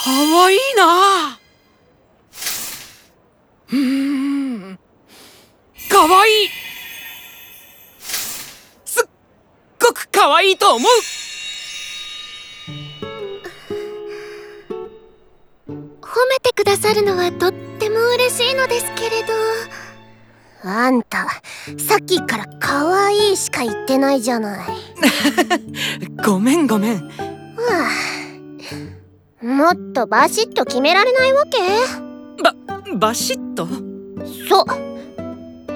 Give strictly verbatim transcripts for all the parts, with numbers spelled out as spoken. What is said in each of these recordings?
かわいいな。うーん、かわいい。すっごくかわいいと思う。 褒めてくださるのはとっても嬉しいのですけれど。あんた、さっきからかわいいしか言ってないじゃない。 ごめんごめん。はあ、もっとバシッと決められないわけ？ ば、バシッと？ そう、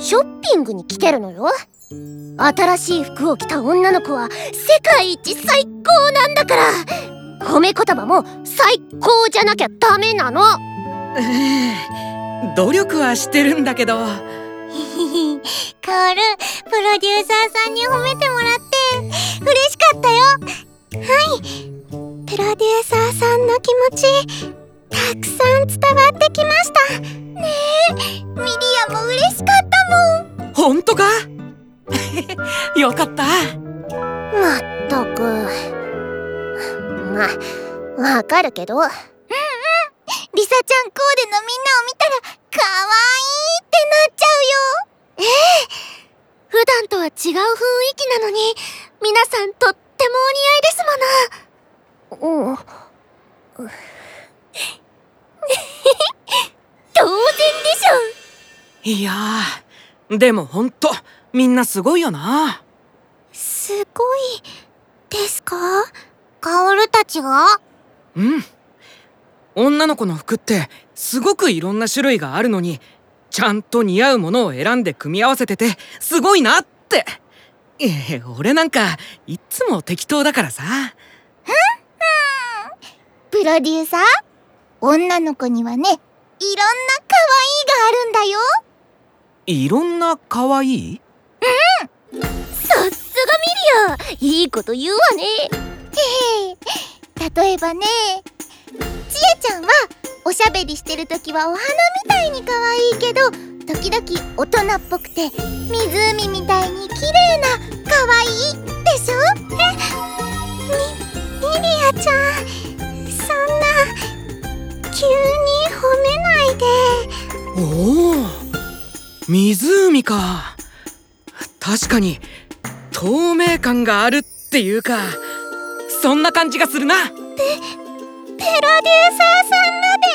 ショッピングに来てるのよ。新しい服を着た女の子は世界一最高なんだから、褒め言葉も最高じゃなきゃダメなの。 努力はしてるんだけど。 カオル、プロデューサーさんに褒めてもらって嬉しかったよ。はい、プロデューサーさんの気持ちたくさん伝わってきましたね。え、ミリアも嬉しかったもん。 ほんとか？よかった。 まったく。ま、わかるけど。うんうん、リサちゃんコーデのみんなを見たらかわいいってなっちゃうよ。ええ、普段とは違う雰囲気なのに皆さんとってもお似合いですもの。うん当然でしょ。 いやー、でもほんとみんなすごいよな。 すごいですか？カオルたちが？ うん、女の子の服ってすごくいろんな種類があるのに、ちゃんと似合うものを選んで組み合わせててすごいなって。え、俺なんかいっつも適当だからさ。 ふんふん、プロデューサー、女の子にはね、いろんな可愛いがあるんだよ。 いろんな可愛い？ うん、さすがミリア、いいこと言うわね。へへ、例えばね、ちえちゃんはおしゃべりしてるときはお花みたいに可愛いけど、時々大人っぽくて湖みたいに綺麗な可愛いでしょ？え、み、ミリアちゃん、そんな急に褒めないで。 おお、湖か。確かに透明感があるっていうか、そんな感じがするな。 プ、プロデューサーさんまで。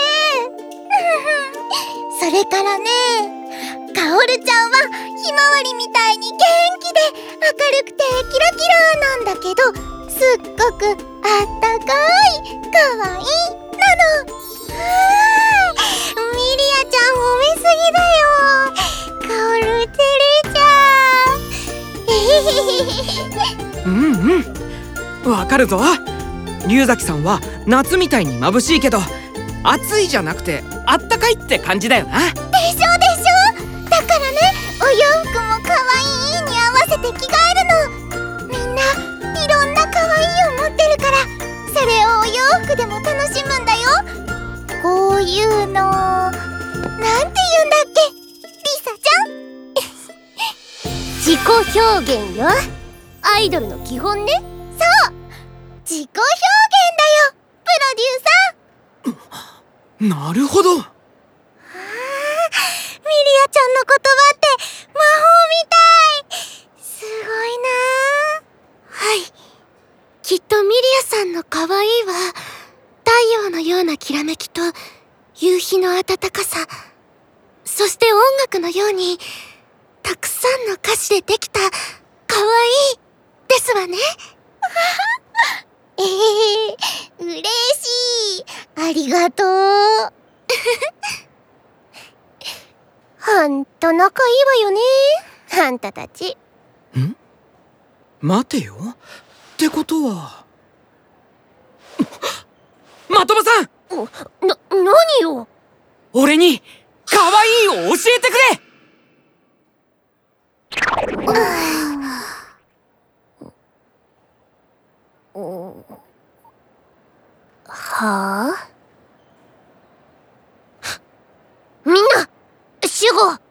それからね、カオルちゃんはひまわりみたいに元気で明るくてキラキラなんだけど、すっごくあったかい可愛いなの。はあ、ミリアちゃん褒めすぎだよ。カオル照れちゃう。えへへへ。 うんうん、わかるぞ。龍崎さんは夏みたいに眩しいけど、暑いじゃなくてあったかいって感じだよな。 でしょでしょ。だからね、お洋服も可愛いに合わせて着替えるの。みんないろんな可愛いを持ってるから、それをお洋服でも楽しむんだよ。こういうのなんて言うんだっけ、リサちゃん。自己表現よ。アイドルの基本ね。そう、自己表現だよ、プロデューサー。 なるほど。ああ、ミリアちゃんの言葉って魔法みたい。すごいな。はい、きっとミリアさんの可愛いは太陽のようなきらめきと夕日の暖かさ、そして音楽のようにたくさんの歌詞でできた可愛いですわね。ええー、嬉しい。ありがとう。ほんと仲いいわよね、あんたたち。 ん？待てよ。ってことは的場さん！ な、何よ。 俺に可愛いを教えてくれ。 はあ？みんな集合。は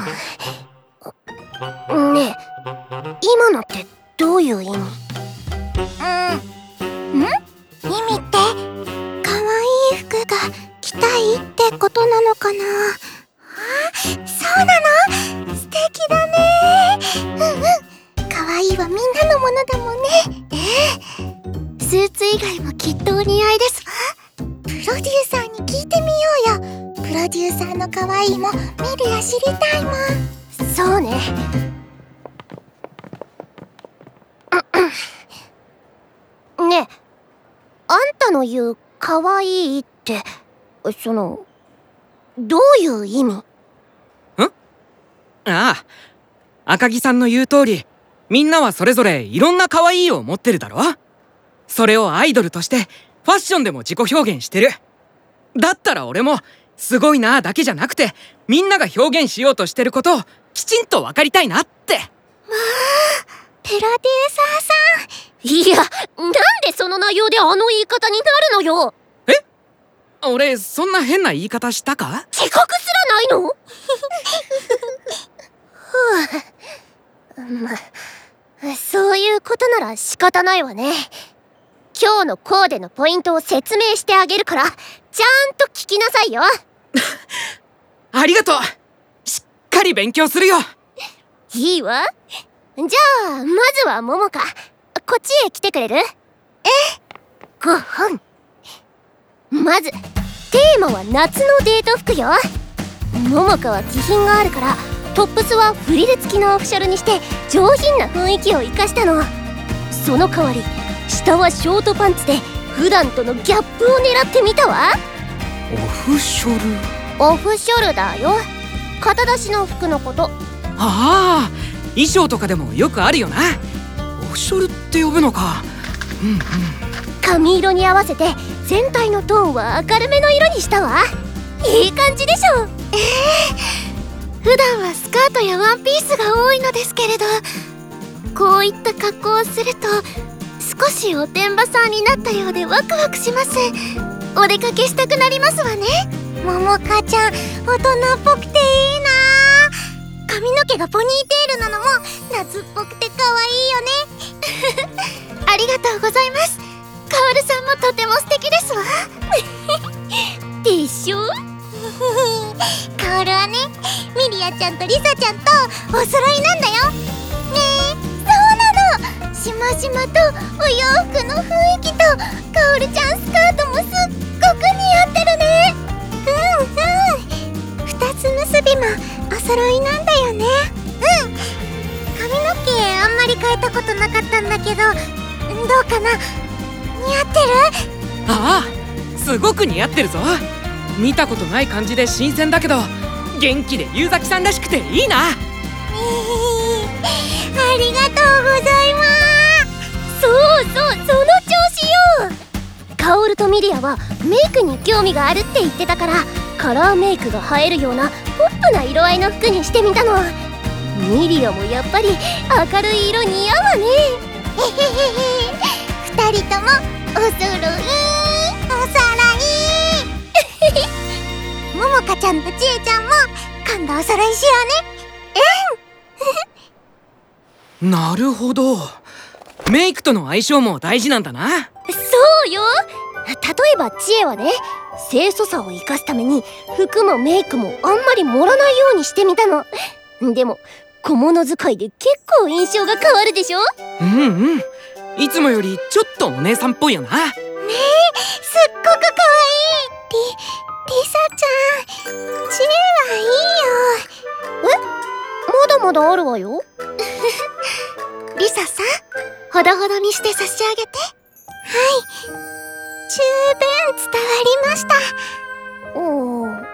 ーい。ねえ、今のってどういう意味？ うん。ん？意味って可愛い服が着たいってことなのかな。あ、そうなの？素敵だね。うんうん。可愛いはみんなのものだもんね。ええ。スーツ以外もきっとお似合いですわ。プロデューサーに聞いてみようよ。プロデューサーの可愛いも見るや知りたいもん。そうね。ねえ、あんたの言う可愛いってそのどういう意味？ん？ ああ、赤木さんの言う通り、みんなはそれぞれいろんな可愛いを持ってるだろ。それをアイドルとしてファッションでも自己表現してる。だったら俺もすごいなだけじゃなくて、みんなが表現しようとしてることをきちんと分かりたいなって。まあ、 プロデューサーさん。いや、なんでその内容であの言い方になるのよ。 え？俺そんな変な言い方したか？ 自覚すらないの？ふう、まあ、そういうことなら仕方ないわね。今日のコーデのポイントを説明してあげるから、ちゃんと聞きなさいよ。 ありがとう。しっかり勉強するよ。 いいわ。じゃあまずはももか、こっちへ来てくれる？え？ごほん。まずテーマは夏のデート服よ。ももかは気品があるから、トップスはフリル付きのオフシャルにして上品な雰囲気を生かしたの。その代わり下はショートパンツで普段とのギャップを狙ってみたわ。 オフショル？ オフショルダーよ。肩出しの服のこと。 ああ、衣装とかでもよくあるよな。オフショルって呼ぶのか。うんうん。 髪色に合わせて全体のトーンは明るめの色にしたわ。いい感じでしょ。えー、普段はスカートやワンピースが多いのですけれど、こういった格好をすると少しおてんばさんになったようでワクワクします。お出かけしたくなりますわね。ももかちゃん、大人っぽくていいな。髪の毛がポニーテールなのも夏っぽくて可愛いよね。ありがとうございます。カオルさんもとても素敵ですわ。でしょ？カオルはね、ミリアちゃんとリサちゃんとお揃いなんだよ。ねえ、そうなの。しましまとお洋服の雰囲気とカオルちゃんスカートもすっごく似合ってるね。うんうん。二つ結びもお揃いなんだよね。うん。髪の毛あんまり変えたことなかったんだけど、どうかな？似合ってる？ ああ、すごく似合ってるぞ。見たことない感じで新鮮だけど、元気でゆうざきさんらしくていいな。 ありがとうございます。そうそう、その調子よ。カオルとミリアはメイクに興味があるって言ってたから、カラーメイクが映えるようなポップな色合いの服にしてみたの。ミリアもやっぱり明るい色似合うわね。へへへへ。二人ともおそろい、おそろい。ももかちゃんとちえちゃんも今度お揃いしようね。うん。なるほど。メイクとの相性も大事なんだな。 そうよ。例えばちえはね、清楚さを生かすために服もメイクもあんまり盛らないようにしてみたの。でも小物使いで結構印象が変わるでしょ。 うんうん。いつもよりちょっとお姉さんっぽいよな。ねえ、 すっごく可愛い。リ、リサちゃん、ちえはいいよ。え？まだまだあるわよ。リサさん、ほどほどにして差し上げて。はい、十分伝わりました。おー、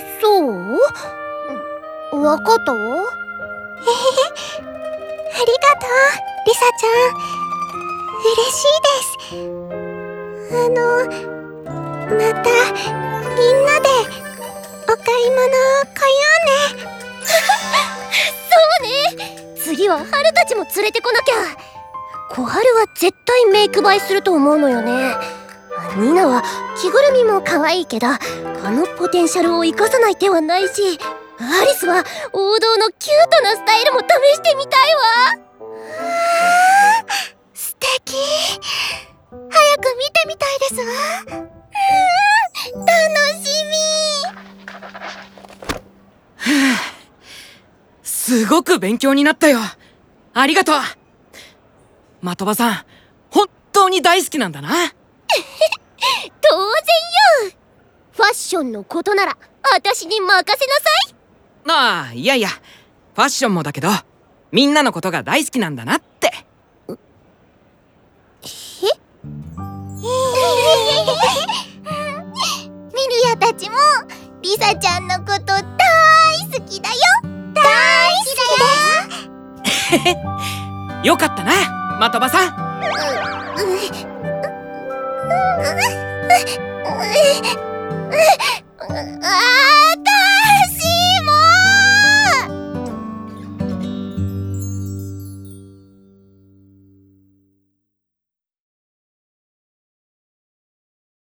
そう？わかったわ。へへへ、ありがとう、リサちゃん。嬉しいです。あの、またみんなでお買い物来ようね。そうね。次はハルたちも連れてこなきゃ。小春は絶対メイク映えすると思うのよね。ニナは着ぐるみも可愛いけど、あのポテンシャルを生かさない手はないし、アリスは王道のキュートなスタイルも試してみたいわ。素敵。 すごく勉強になったよ。ありがとう。的場さん、本当に大好きなんだな。 当然よ。ファッションのことなら私に任せなさい。 ああ、いやいや、ファッションもだけど、みんなのことが大好きなんだなって。 えミリアたちもリサちゃんのこと大好きだよ。大好きだよ。 よかったな、的場さん。 あー